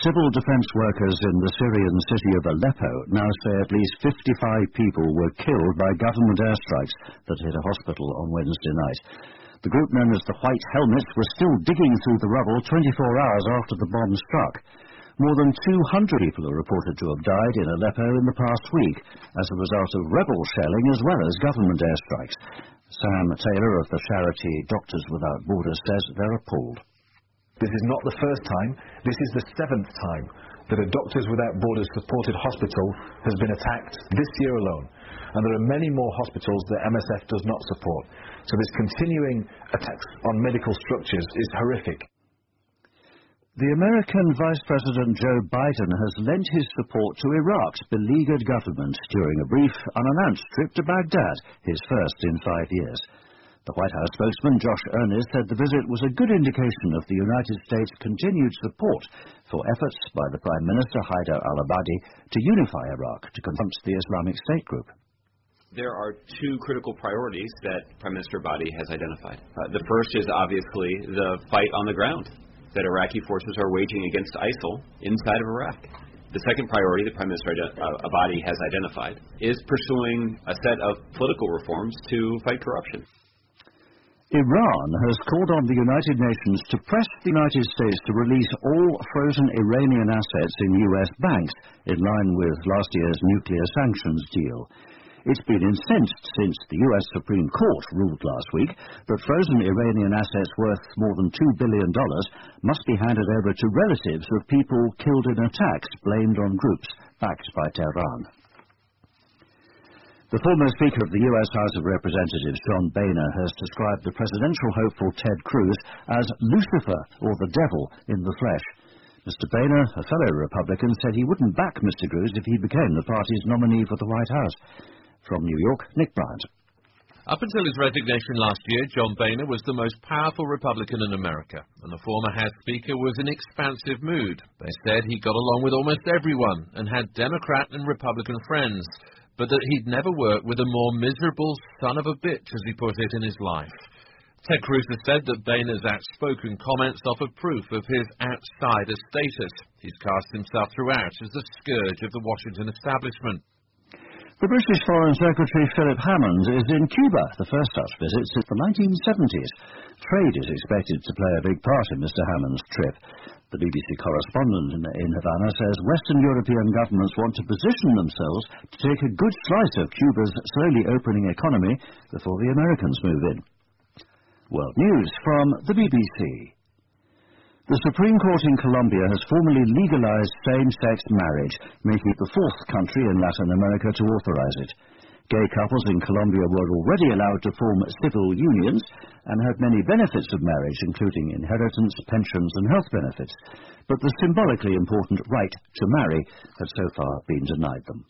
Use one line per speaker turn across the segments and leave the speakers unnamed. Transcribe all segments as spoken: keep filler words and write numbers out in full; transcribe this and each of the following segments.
Civil defense workers in the Syrian city of Aleppo now say at least fifty-five people were killed by government airstrikes that hit a hospital on Wednesday night. The group known as the White Helmets were still digging through the rubble twenty-four hours after the bomb struck. More than two hundred people are reported to have died in Aleppo in the past week as a result of rebel shelling as well as government airstrikes. Sam Taylor of the charity Doctors Without Borders says they're appalled.
This is not the first time, this is the seventh time that a Doctors Without Borders supported hospital has been attacked this year alone. And there are many more hospitals that M S F does not support. So this continuing attacks on medical structures is horrific.
The American Vice President Joe Biden has lent his support to Iraq's beleaguered government during a brief, unannounced trip to Baghdad, his first in five years. The White House spokesman Josh Earnest said the visit was a good indication of the United States' continued support for efforts by the Prime Minister Haider al-Abadi to unify Iraq to confront the Islamic State group.
There are two critical priorities that Prime Minister Abadi has identified. Uh, the first is obviously the fight on the ground that Iraqi forces are waging against ISIL inside of Iraq. The second priority that Prime Minister Abadi has identified is pursuing a set of political reforms to fight corruption.
Iran has called on the United Nations to press the United States to release all frozen Iranian assets in U S banks, in line with last year's nuclear sanctions deal. It's been incensed since the U S Supreme Court ruled last week that frozen Iranian assets worth more than two billion dollars must be handed over to relatives of people killed in attacks blamed on groups backed by Tehran. The former Speaker of the U S House of Representatives, John Boehner, has described the presidential hopeful Ted Cruz as Lucifer, or the devil, in the flesh. Mister Boehner, a fellow Republican, said he wouldn't back Mister Cruz if he became the party's nominee for the White House. From New York, Nick Bryant.
Up until his resignation last year, John Boehner was the most powerful Republican in America, and the former House Speaker was in expansive mood. They said he got along with almost everyone and had Democrat and Republican friends, but that he'd never worked with a more miserable son of a bitch, as he put it, in his life. Ted Cruz has said that Boehner's outspoken comments offer proof of his outsider status. He's cast himself throughout as the scourge of the Washington establishment.
The British Foreign Secretary Philip Hammond is in Cuba, the first such visit since the nineteen seventies. Trade is expected to play a big part in Mister Hammond's trip. The B B C correspondent in, in Havana says Western European governments want to position themselves to take a good slice of Cuba's slowly opening economy before the Americans move in. World News from the B B C. The Supreme Court in Colombia has formally legalized same-sex marriage, making it the fourth country in Latin America to authorize it. Gay couples in Colombia were already allowed to form civil unions and had many benefits of marriage, including inheritance, pensions and health benefits. But the symbolically important right to marry had so far been denied them.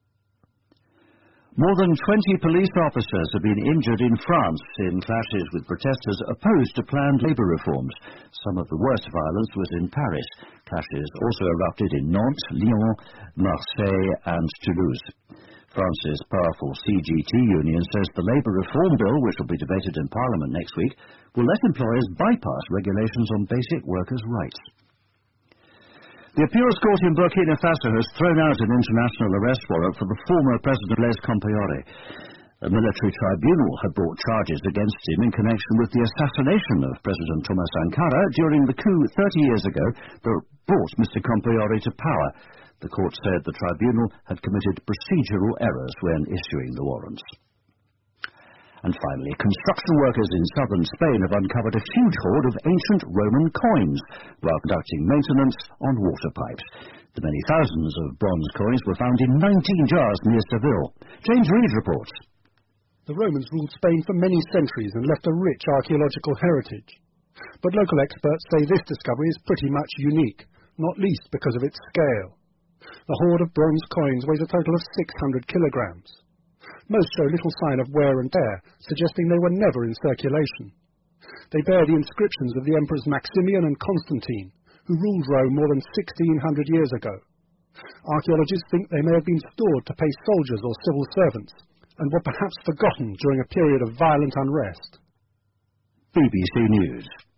More than twenty police officers have been injured in France in clashes with protesters opposed to planned labour reforms. Some of the worst violence was in Paris. Clashes also erupted in Nantes, Lyon, Marseille and Toulouse. France's powerful C G T union says the labour reform bill, which will be debated in Parliament next week, will let employers bypass regulations on basic workers' rights. The appeals court in Burkina Faso has thrown out an international arrest warrant for the former President Blaise Compaoré. A military tribunal had brought charges against him in connection with the assassination of President Thomas Sankara during the coup thirty years ago that brought Mister Compaoré to power. The court said the tribunal had committed procedural errors when issuing the warrants. And finally, construction workers in southern Spain have uncovered a huge hoard of ancient Roman coins while conducting maintenance on water pipes. The many thousands of bronze coins were found in nineteen jars near Seville. James Reed reports.
The Romans ruled Spain for many centuries and left a rich archaeological heritage. But local experts say this discovery is pretty much unique, not least because of its scale. The hoard of bronze coins weighs a total of six hundred kilograms. Most show little sign of wear and tear, suggesting they were never in circulation. They bear the inscriptions of the emperors Maximian and Constantine, who ruled Rome more than sixteen hundred years ago. Archaeologists think they may have been stored to pay soldiers or civil servants, and were perhaps forgotten during a period of violent unrest.
B B C News.